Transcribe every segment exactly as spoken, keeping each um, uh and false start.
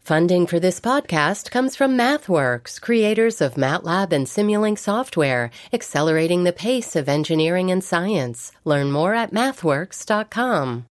Funding for this podcast comes from MathWorks, creators of MATLAB and Simulink software, accelerating the pace of engineering and science. Learn more at mathworks dot com.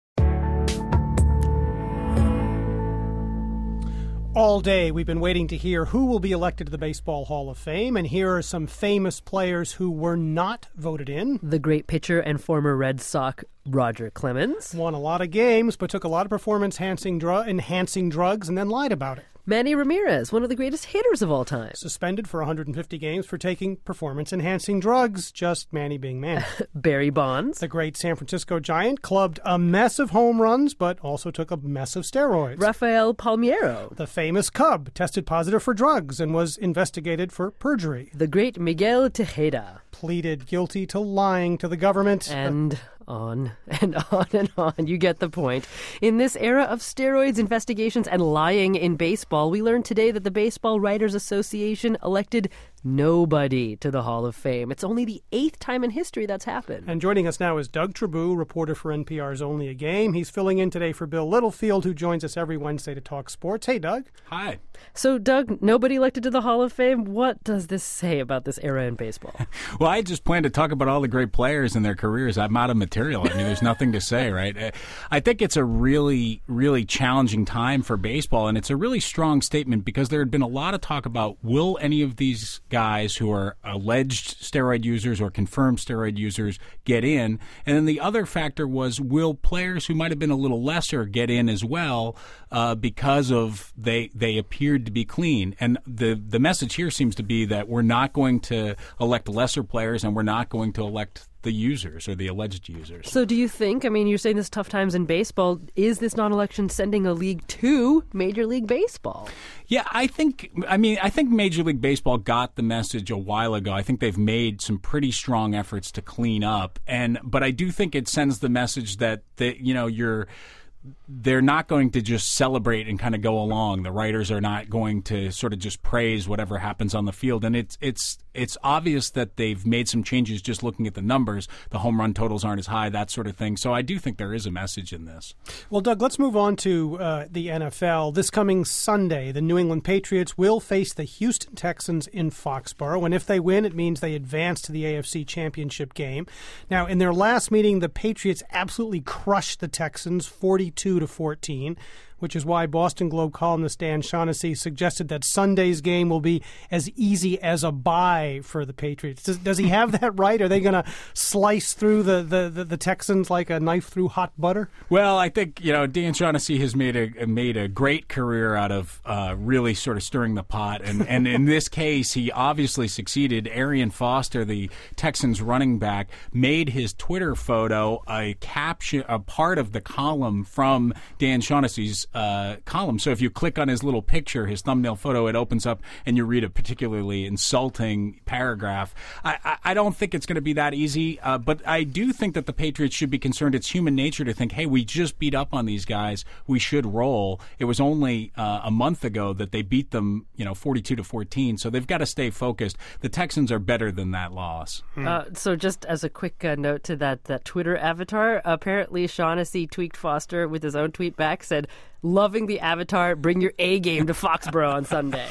All day, we've been waiting to hear who will be elected to the Baseball Hall of Fame, and here are some famous players who were not voted in. The great pitcher and former Red Sox Roger Clemens. Won a lot of games, but took a lot of performance-enhancing dr- enhancing drugs and then lied about it. Manny Ramirez, one of the greatest hitters of all time. Suspended for one hundred fifty games for taking performance-enhancing drugs, just Manny being Manny. Barry Bonds. The great San Francisco Giant clubbed a mess of home runs, but also took a mess of steroids. Rafael Palmeiro. The famous Cub tested positive for drugs and was investigated for perjury. The great Miguel Tejeda. Pleaded guilty to lying to the government. And on and on and on. You get the point. In this era of steroids, investigations, and lying in baseball, we learned today that the Baseball Writers Association elected nobody to the Hall of Fame. It's only the eighth time in history that's happened. And joining us now is Doug Trabue, reporter for N P R's Only a Game. He's filling in today for Bill Littlefield, who joins us every Wednesday to talk sports. Hey, Doug. Hi. So, Doug, nobody elected to the Hall of Fame. What does this say about this era in baseball? Well, I just plan to talk about all the great players and their careers. I'm out of material. I mean, there's nothing to say, right? I think it's a really, really challenging time for baseball, and it's a really strong statement because there had been a lot of talk about will any of these guys who are alleged steroid users or confirmed steroid users get in? And then the other factor was, will players who might have been a little lesser get in as well uh, because of they they appeared to be clean? And the, the message here seems to be that we're not going to elect lesser players and we're not going to elect the users or the alleged users. So do you think, I mean, you're saying this tough times in baseball, is this non-election sending a league to Major League Baseball? Yeah, I think, I mean, I think Major League Baseball got the message a while ago. I think they've made some pretty strong efforts to clean up. And, but I do think it sends the message that, that you know, you're, they're not going to just celebrate and kind of go along. The writers are not going to sort of just praise whatever happens on the field. And it's it's it's obvious that they've made some changes just looking at the numbers. The home run totals aren't as high, that sort of thing. So I do think there is a message in this. Well, Doug, let's move on to uh, the N F L. This coming Sunday, the New England Patriots will face the Houston Texans in Foxborough. And if they win, it means they advance to the A F C Championship game. Now, in their last meeting, the Patriots absolutely crushed the Texans forty-two to fourteen, which is why Boston Globe columnist Dan Shaughnessy suggested that Sunday's game will be as easy as a bye for the Patriots. Does, does he have that right? Are they going to slice through the, the, the, the Texans like a knife through hot butter? Well, I think, you know, Dan Shaughnessy has made a made a great career out of uh, really sort of stirring the pot. And, and in this case, he obviously succeeded. Arian Foster, the Texans running back, made his Twitter photo a caption, a part of the column from Dan Shaughnessy's Uh, column. So if you click on his little picture, his thumbnail photo, it opens up and you read a particularly insulting paragraph. I, I, I don't think it's going to be that easy, uh, but I do think that the Patriots should be concerned. It's human nature to think, hey, we just beat up on these guys. We should roll. It was only uh, a month ago that they beat them, you know, forty-two to fourteen. So they've got to stay focused. The Texans are better than that loss. Hmm. Uh, so just as a quick uh, note to that, that Twitter avatar, apparently Shaughnessy tweaked Foster with his own tweet back, said, "Loving the avatar, bring your A game to Foxborough on Sunday."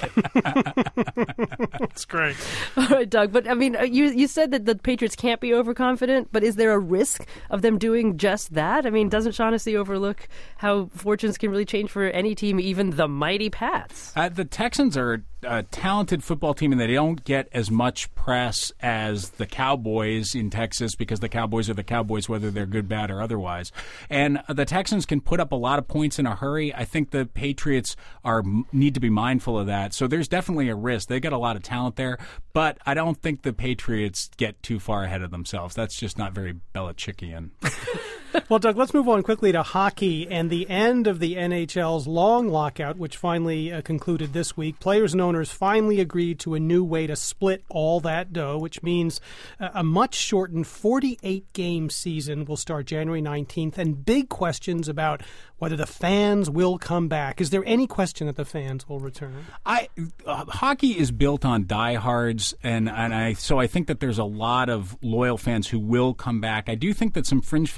That's great. All right, Doug, but I mean, you you said that the Patriots can't be overconfident, but is there a risk of them doing just that? I mean, doesn't Shaughnessy overlook how fortunes can really change for any team, even the mighty Pats? Uh, the Texans are a talented football team, and they don't get as much press as the Cowboys in Texas because the Cowboys are the Cowboys, whether they're good, bad, or otherwise. And the Texans can put up a lot of points in a hurry. I think the Patriots are need to be mindful of that. So there's definitely a risk. They got a lot of talent there, but I don't think the Patriots get too far ahead of themselves. That's just not very Belichickian. Well, Doug, let's move on quickly to hockey and the end of the N H L's long lockout, which finally uh, concluded this week. Players and owners finally agreed to a new way to split all that dough, which means uh, a much shortened forty-eight game season will start January nineteenth, and big questions about whether the fans will come back. Is there any question that the fans will return? I uh, hockey is built on diehards, and, and I so I think that there's a lot of loyal fans who will come back. I do think that some fringe fans might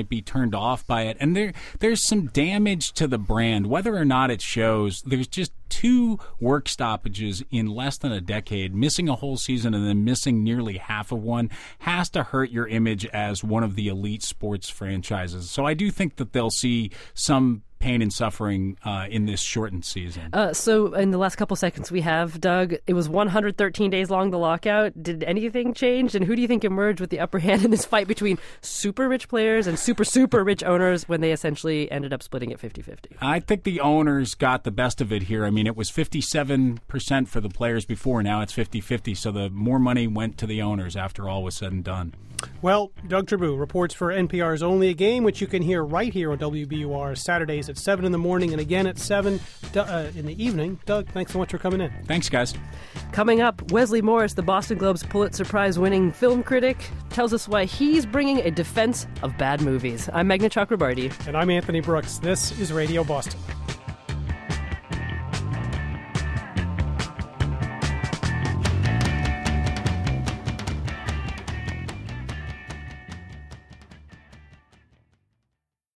be turned off by it. And there there's some damage to the brand, whether or not it shows. There's just two work stoppages in less than a decade. Missing a whole season and then missing nearly half of one has to hurt your image as one of the elite sports franchises. So I do think that they'll see some pain and suffering uh, in this shortened season. Uh, so in the last couple seconds we have, Doug, it was one hundred thirteen days long, the lockout. Did anything change? And who do you think emerged with the upper hand in this fight between super rich players and super, super rich owners when they essentially ended up splitting it fifty-fifty? I think the owners got the best of it here. I mean, it was fifty-seven percent for the players before. Now it's fifty-fifty. So the more money went to the owners after all was said and done. Well, Doug Tribou reports for N P R's Only a Game, which you can hear right here on W B U R Saturdays at seven in the morning and again at seven uh, in the evening. Doug, thanks so much for coming in. Thanks, guys. Coming up, Wesley Morris, the Boston Globe's Pulitzer Prize-winning film critic, tells us why he's bringing a defense of bad movies. I'm Meghna Chakrabarti. And I'm Anthony Brooks. This is Radio Boston.